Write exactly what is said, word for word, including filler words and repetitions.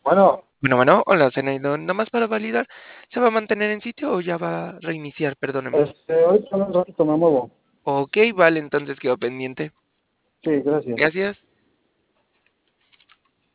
Bueno, Bueno, bueno, hola, Zenaido. Nada más para validar, ¿se va a mantener en sitio o ya va a reiniciar? Perdóneme. este, ahorita en un ratito me muevo. Ok, vale, entonces quedo pendiente. Sí, gracias. Gracias.